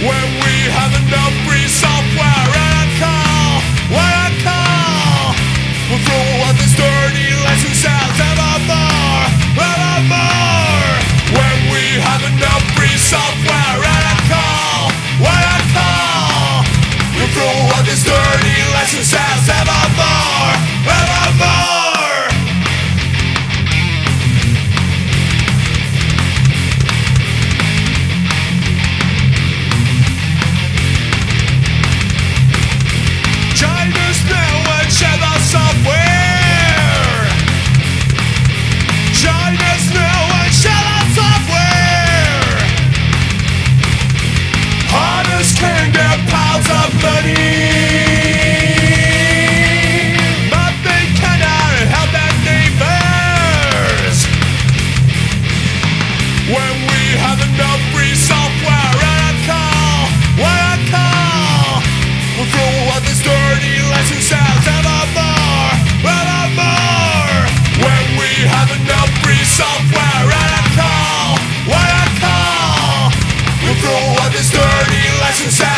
When we have enough free software and I call we'll throw out this dirty lesson sounds evermore. When we have enough free software and I call we'll throw out this dirty lesson sounds evermore. China's now and share the software. China's now and share the software. Hunters can get piles of money, but they cannot help their neighbors. When we have enough free software and I call we'll throw out this dirty lesson sounds evermore. When we have enough free software and I call we'll throw out this dirty lesson sounds